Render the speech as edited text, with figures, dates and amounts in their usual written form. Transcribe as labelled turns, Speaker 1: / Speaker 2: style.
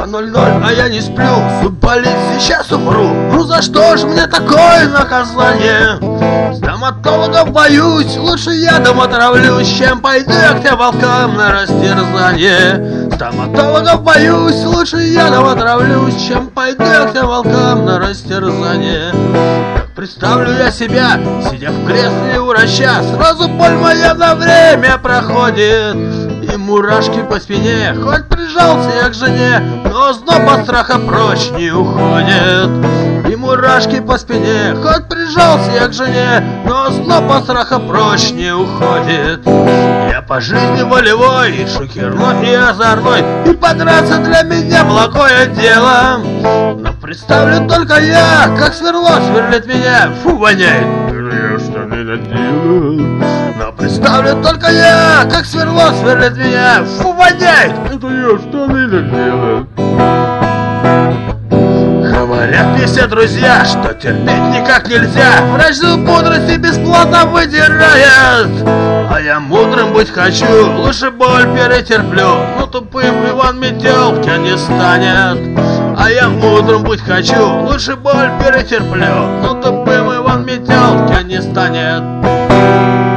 Speaker 1: 2:00, а я не сплю. Суд болит, сейчас умру. Ну за что ж мне такое наказание? Стоматологов боюсь, лучше ядом отравлюсь, чем пойду я к тем волкам на растерзание. Стоматологов боюсь, лучше ядом отравлюсь, чем пойду я к тем волкам на растерзание. Представлю я себя, сидя в кресле у врача, сразу боль моя на время проходит, и мурашки по спине, хоть прижался я к жене, но озноб от страха прочь не уходит. И мурашки по спине, хоть прижался я к жене, но озноб от страха прочь не уходит. Я по жизни волевой, и шокерной, и озорной, и подраться для меня благое дело. Но представлю только я, как сверло сверлит меня, фу, воняет, это я что не наделал. Но представлю только я, как сверло сверлит меня, фу, воняет, это я что не наделал. Говорят мне все друзья, что терпеть никак нельзя, врач зуб мудрости бесплатно выдирает. А я мудрым быть хочу, лучше боль перетерплю, но тупым Иван Метелкин не станет. А я мудрым быть хочу, лучше боль перетерплю, но тупым Иван Метелкин не станет.